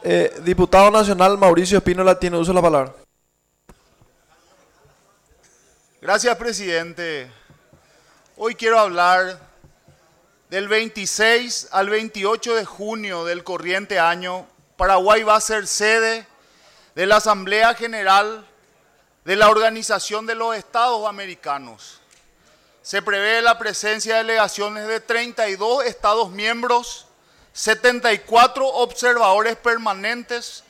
Diputado nacional Mauricio Espínola tiene uso de la palabra. Gracias, presidente. Hoy quiero hablar del 26 al 28 de junio del corriente año. Paraguay va a ser sede de la Asamblea General de la Organización de los Estados Americanos. Se prevé la presencia de delegaciones de 32 Estados miembros, 74 observadores permanentes,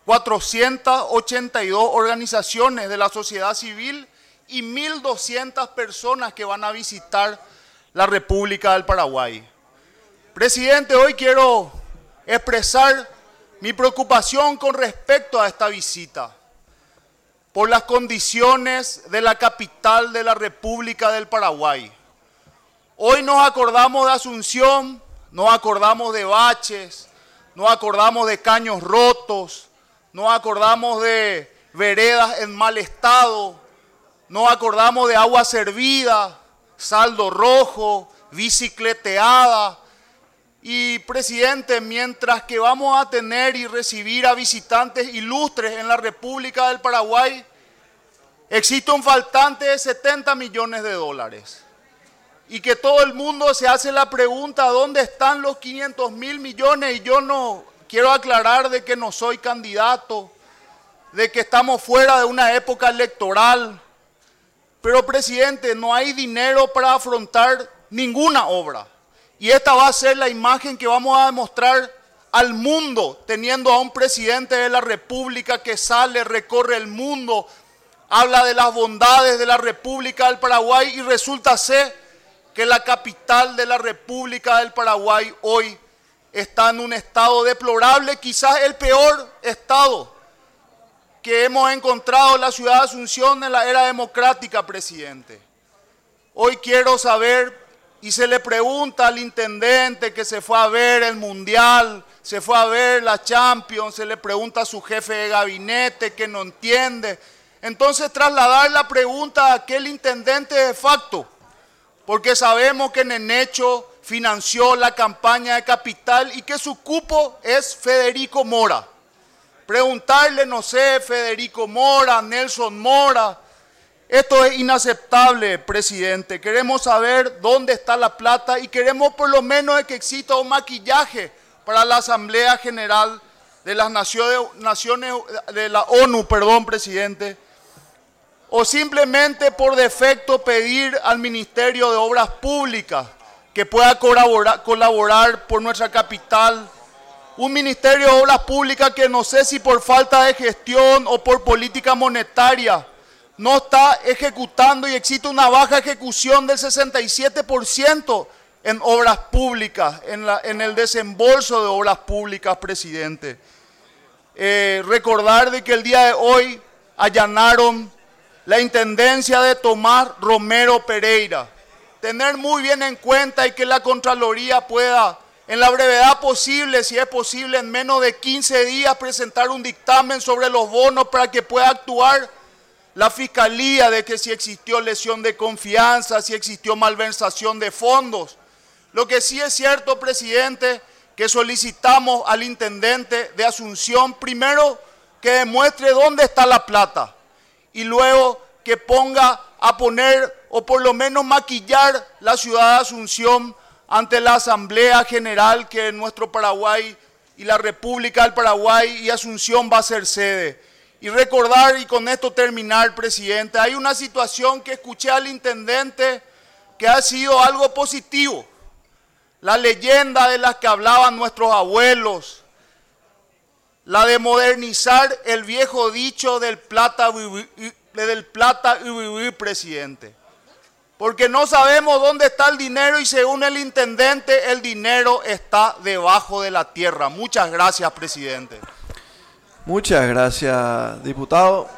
482 organizaciones de la sociedad civil y 1.200 personas que van a visitar la República del Paraguay. Presidente, hoy quiero expresar mi preocupación con respecto a esta visita por las condiciones de la capital de la República del Paraguay. Hoy nos acordamos de Asunción, nos acordamos de baches, nos acordamos de caños rotos, nos acordamos de veredas en mal estado, nos acordamos de agua servida, saldo rojo, bicicleteada. Y, presidente, mientras que vamos a tener y recibir a visitantes ilustres en la República del Paraguay, existe un faltante de 70 millones de dólares. Y que todo el mundo se hace la pregunta, ¿dónde están los 500.000 millones? Y yo no quiero aclarar de que no soy candidato, de que estamos fuera de una época electoral. Pero, presidente, no hay dinero para afrontar ninguna obra. Y esta va a ser la imagen que vamos a demostrar al mundo, teniendo a un presidente de la República que sale, recorre el mundo, habla de las bondades de la República del Paraguay y resulta ser que la capital de la República del Paraguay hoy está en un estado deplorable, quizás el peor estado que hemos encontrado en la ciudad de Asunción en la era democrática, presidente. Hoy quiero saber, y se le pregunta al intendente que se fue a ver el Mundial, se fue a ver la Champions, se le pregunta a su jefe de gabinete que no entiende. Entonces trasladar la pregunta a aquel intendente de facto, porque sabemos que Nenecho financió la campaña de capital y que su cupo es Federico Mora. Preguntarle, no sé, Federico Mora, Nelson Mora. Esto es inaceptable, presidente. Queremos saber dónde está la plata y queremos por lo menos que exista un maquillaje para la Asamblea General de las Naciones de la ONU, presidente. O simplemente por defecto pedir al Ministerio de Obras Públicas que pueda colaborar por nuestra capital. Un Ministerio de Obras Públicas que no sé si por falta de gestión o por política monetaria no está ejecutando y existe una baja ejecución del 67% en obras públicas, en el desembolso de obras públicas, presidente. Recordar de que el día de hoy allanaron la intendencia de Tomás Romero Pereira. Tener muy bien en cuenta y que la Contraloría pueda, en la brevedad posible, si es posible, en menos de 15 días, presentar un dictamen sobre los bonos para que pueda actuar la Fiscalía de que si existió lesión de confianza, si existió malversación de fondos. Lo que sí es cierto, presidente, que solicitamos al intendente de Asunción, primero, que demuestre dónde está la plata y luego que ponga a poner o por lo menos maquillar la ciudad de Asunción ante la Asamblea General que en nuestro Paraguay y la República del Paraguay y Asunción va a ser sede. Y recordar, y con esto terminar, presidente, hay una situación que escuché al intendente que ha sido algo positivo. La leyenda de las que hablaban nuestros abuelos, la de modernizar el viejo dicho del plata y vivir, presidente. Porque no sabemos dónde está el dinero y según el intendente el dinero está debajo de la tierra. Muchas gracias, presidente. Muchas gracias, diputado.